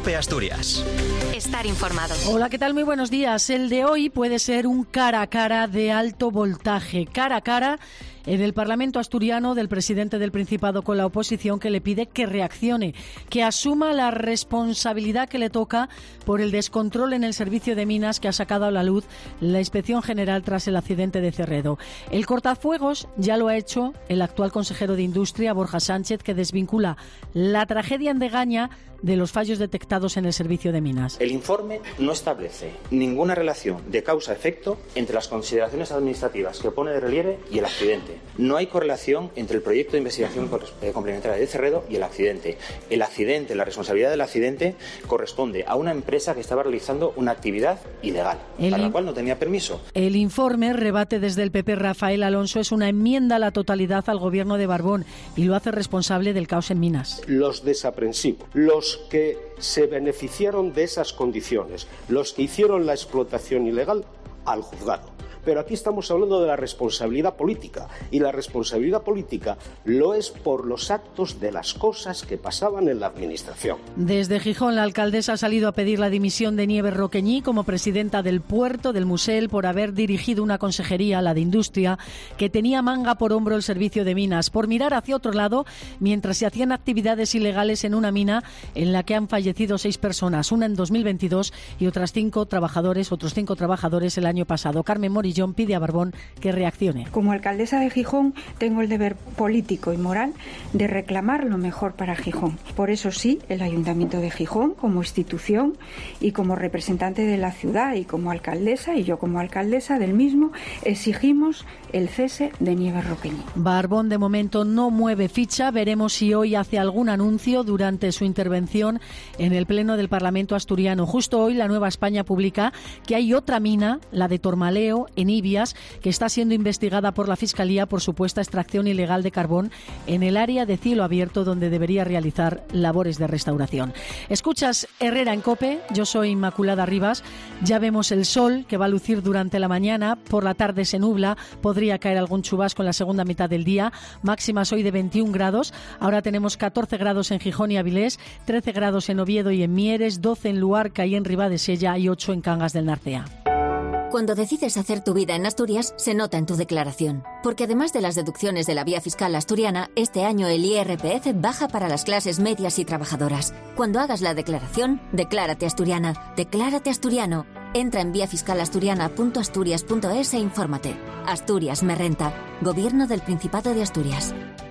COPE Asturias. Estar informados. Hola, ¿qué tal? Muy buenos días. El de hoy puede ser un cara a cara de alto voltaje. Cara a cara en el Parlamento asturiano del presidente del Principado con la oposición, que le pide que reaccione, que asuma la responsabilidad que le toca por el descontrol en el servicio de minas que ha sacado a la luz la Inspección General tras el accidente de Cerredo. El cortafuegos ya lo ha hecho el actual consejero de Industria, Borja Sánchez, que desvincula la tragedia en Degaña de los fallos detectados en el servicio de minas. El informe no establece ninguna relación de causa-efecto entre las consideraciones administrativas que pone de relieve y el accidente. No hay correlación entre el proyecto de investigación complementaria de Cerredo y el accidente. El accidente, la responsabilidad del accidente corresponde a una empresa que estaba realizando una actividad ilegal, para la cual no tenía permiso. El informe, rebate desde el PP Rafael Alonso, es una enmienda a la totalidad al gobierno de Barbón y lo hace responsable del caos en minas. Los desaprensivos, los que se beneficiaron de esas condiciones, los que hicieron la explotación ilegal, al juzgado. Pero aquí estamos hablando de la responsabilidad política, y la responsabilidad política lo es por los actos de las cosas que pasaban en la administración. Desde Gijón, la alcaldesa ha salido a pedir la dimisión de Nieves Roqueñí como presidenta del puerto del Musel por haber dirigido una consejería, la de Industria, que tenía manga por hombro el servicio de minas, por mirar hacia otro lado mientras se hacían actividades ilegales en una mina en la que han fallecido 6 personas, una en 2022 y otros 5 trabajadores el año pasado. Carmen Morillón pide a Barbón que reaccione. Como alcaldesa de Gijón, tengo el deber político y moral de reclamar lo mejor para Gijón. Por eso sí, el Ayuntamiento de Gijón, como institución y como representante de la ciudad y como alcaldesa, y yo como alcaldesa del mismo, exigimos el cese de Nieves Roqueñí. Barbón de momento no mueve ficha. Veremos si hoy hace algún anuncio durante su intervención en el Pleno del Parlamento asturiano. Justo hoy la Nueva España publica que hay otra mina, la de Tormaleo, en Ibias, que está siendo investigada por la Fiscalía por supuesta extracción ilegal de carbón en el área de cielo abierto donde debería realizar labores de restauración. Escuchas Herrera en COPE, yo soy Inmaculada Rivas. Ya vemos el sol que va a lucir durante la mañana, por la tarde se nubla, podría caer algún chubasco en la segunda mitad del día, máximas hoy de 21 grados, ahora tenemos 14 grados en Gijón y Avilés, 13 grados en Oviedo y en Mieres, 12 en Luarca y en Ribadesella y 8 en Cangas del Narcea. Cuando decides hacer tu vida en Asturias, se nota en tu declaración. Porque además de las deducciones de la vía fiscal asturiana, este año el IRPF baja para las clases medias y trabajadoras. Cuando hagas la declaración, declárate asturiana, declárate asturiano. Entra en viafiscalasturiana.asturias.es e infórmate. Asturias me renta. Gobierno del Principado de Asturias.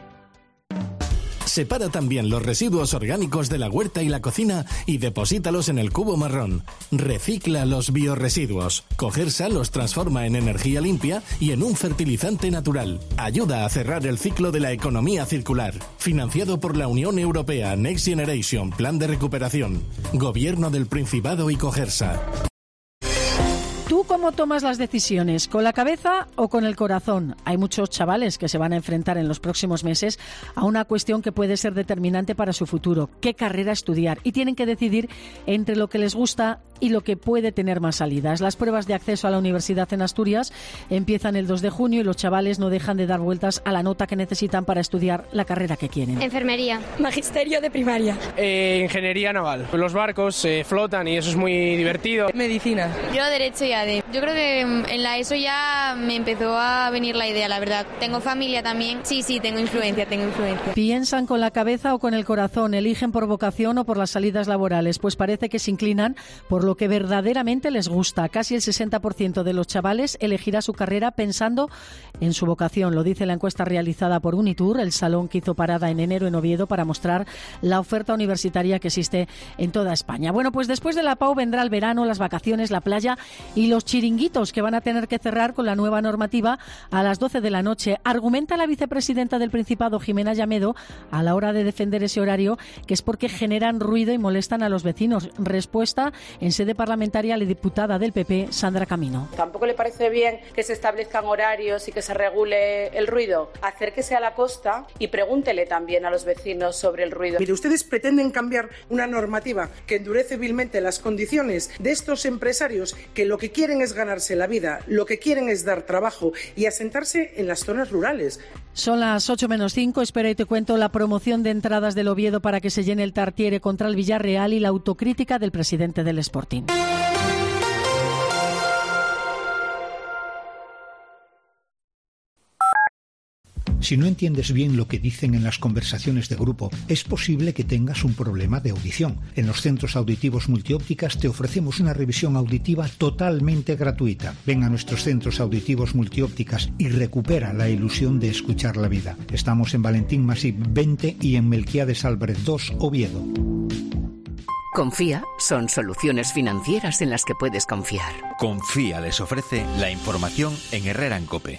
Separa también los residuos orgánicos de la huerta y la cocina y deposítalos en el cubo marrón. Recicla los biorresiduos. Cogersa los transforma en energía limpia y en un fertilizante natural. Ayuda a cerrar el ciclo de la economía circular. Financiado por la Unión Europea Next Generation Plan de Recuperación. Gobierno del Principado y Cogersa. ¿Tú cómo tomas las decisiones? ¿Con la cabeza o con el corazón? Hay muchos chavales que se van a enfrentar en los próximos meses a una cuestión que puede ser determinante para su futuro. ¿Qué carrera estudiar? Y tienen que decidir entre lo que les gusta y lo que puede tener más salidas. Las pruebas de acceso a la universidad en Asturias empiezan el 2 de junio y los chavales no dejan de dar vueltas a la nota que necesitan para estudiar la carrera que quieren. Enfermería. Magisterio de primaria. Ingeniería naval. Los barcos flotan y eso es muy divertido. Medicina. Yo Derecho y ADE. Yo creo que en la ESO ya me empezó a venir la idea, la verdad. Tengo familia también. Sí, tengo influencia. ¿Piensan con la cabeza o con el corazón? ¿Eligen por vocación o por las salidas laborales? Pues parece que se inclinan por lo que verdaderamente les gusta. Casi el 60% de los chavales elegirá su carrera pensando en su vocación. Lo dice la encuesta realizada por Unitur, el salón que hizo parada en enero en Oviedo para mostrar la oferta universitaria que existe en toda España. Bueno, pues después de la PAU vendrá el verano, las vacaciones, la playa y los chiringuitos que van a tener que cerrar con la nueva normativa a las 12 de la noche. Argumenta la vicepresidenta del Principado, Jimena Llamedo, a la hora de defender ese horario, que es porque generan ruido y molestan a los vecinos. Respuesta en sede parlamentaria a la diputada del PP, Sandra Camino. ¿Tampoco le parece bien que se establezcan horarios y que se regule el ruido? Acérquese a la costa y pregúntele también a los vecinos sobre el ruido. Mire, ustedes pretenden cambiar una normativa que endurece vilmente las condiciones de estos empresarios que lo que quieren es ganarse la vida, lo que quieren es dar trabajo y asentarse en las zonas rurales. Son las 8:05, espera y te cuento la promoción de entradas del Oviedo para que se llene el Tartiere contra el Villarreal y la autocrítica del presidente del Sporting. Si no entiendes bien lo que dicen en las conversaciones de grupo, es posible que tengas un problema de audición. En los centros auditivos Multiópticas te ofrecemos una revisión auditiva totalmente gratuita. Ven a nuestros centros auditivos Multiópticas y recupera la ilusión de escuchar la vida. Estamos en Valentín Masip 20 y en Melquiades Álvarez 2, Oviedo. Confía son soluciones financieras en las que puedes confiar. Confía les ofrece la información en Herrera en COPE.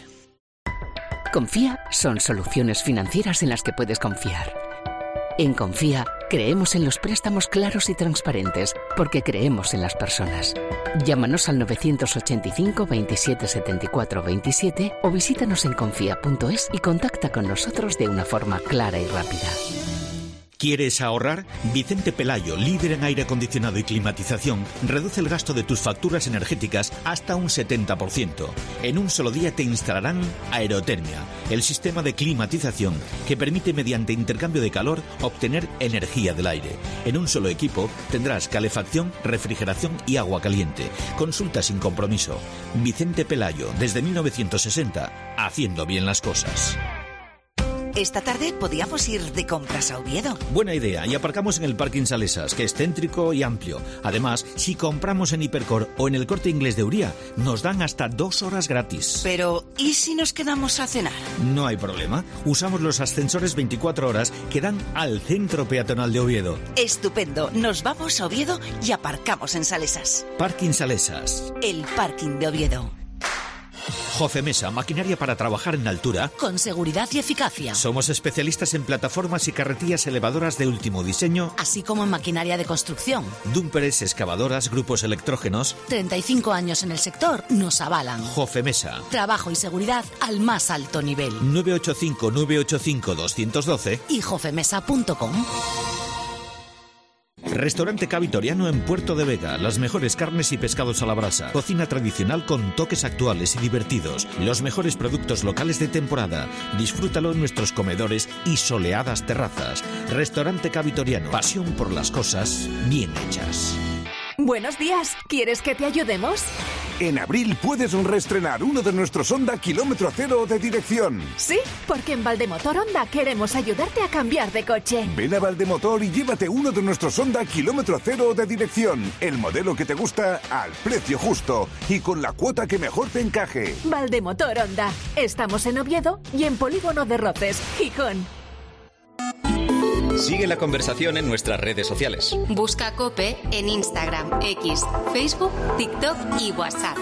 Confía son soluciones financieras en las que puedes confiar. En Confía creemos en los préstamos claros y transparentes porque creemos en las personas. Llámanos al 985 27 74 27 o visítanos en confía.es y contacta con nosotros de una forma clara y rápida. ¿Quieres ahorrar? Vicente Pelayo, líder en aire acondicionado y climatización, reduce el gasto de tus facturas energéticas hasta un 70%. En un solo día te instalarán Aerotermia, el sistema de climatización que permite mediante intercambio de calor obtener energía del aire. En un solo equipo tendrás calefacción, refrigeración y agua caliente. Consulta sin compromiso. Vicente Pelayo, desde 1960, haciendo bien las cosas. Esta tarde podíamos ir de compras a Oviedo. Buena idea, y aparcamos en el parking Salesas, que es céntrico y amplio. Además, si compramos en Hipercor o en el Corte Inglés de Uría, nos dan hasta 2 horas gratis. Pero, ¿y si nos quedamos a cenar? No hay problema. Usamos los ascensores 24 horas que dan al centro peatonal de Oviedo. Estupendo. Nos vamos a Oviedo y aparcamos en Salesas. Parking Salesas. El parking de Oviedo. Jofemesa, maquinaria para trabajar en altura. Con seguridad y eficacia. Somos especialistas en plataformas y carretillas elevadoras de último diseño. Así como en maquinaria de construcción. Dúmperes, excavadoras, grupos electrógenos. 35 años en el sector nos avalan. Jofemesa. Trabajo y seguridad al más alto nivel. 985-985-212 y jofemesa.com. Restaurante K Vitoriano en Puerto de Vega. Las mejores carnes y pescados a la brasa. Cocina tradicional con toques actuales y divertidos. Los mejores productos locales de temporada. Disfrútalo en nuestros comedores y soleadas terrazas. Restaurante K Vitoriano. Pasión por las cosas bien hechas. Buenos días. ¿Quieres que te ayudemos? En abril puedes reestrenar uno de nuestros Honda kilómetro cero de dirección. Sí, porque en Valdemotor Honda queremos ayudarte a cambiar de coche. Ven a Valdemotor y llévate uno de nuestros Honda kilómetro cero de dirección. El modelo que te gusta al precio justo y con la cuota que mejor te encaje. Valdemotor Honda. Estamos en Oviedo y en Polígono de Roces, Gijón. Sigue la conversación en nuestras redes sociales. Busca COPE en Instagram, X, Facebook, TikTok y WhatsApp.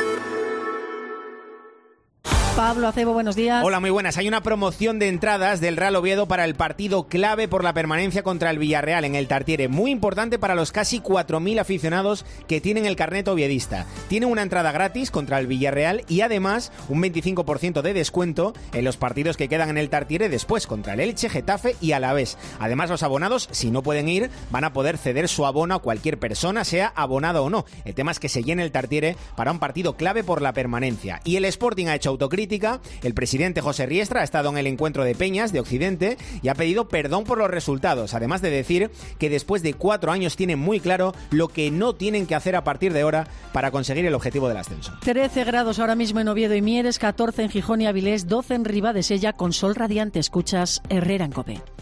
Pablo Acebo, buenos días. Hola, muy buenas. Hay una promoción de entradas del Real Oviedo para el partido clave por la permanencia contra el Villarreal en el Tartiere. Muy importante para los casi 4.000 aficionados que tienen el carnet oviedista. Tienen una entrada gratis contra el Villarreal y además un 25% de descuento en los partidos que quedan en el Tartiere después contra el Elche, Getafe y Alavés. Además, los abonados, si no pueden ir, van a poder ceder su abono a cualquier persona, sea abonado o no. El tema es que se llene el Tartiere para un partido clave por la permanencia. Y el Sporting ha hecho autocrítica. El presidente José Riestra ha estado en el encuentro de Peñas de Occidente y ha pedido perdón por los resultados, además de decir que después de 4 años tienen muy claro lo que no tienen que hacer a partir de ahora para conseguir el objetivo del ascenso. 13 grados ahora mismo en Oviedo y Mieres, 14 en Gijón y Avilés, 12 en Ribadesella con sol radiante. Escuchas Herrera en COPE.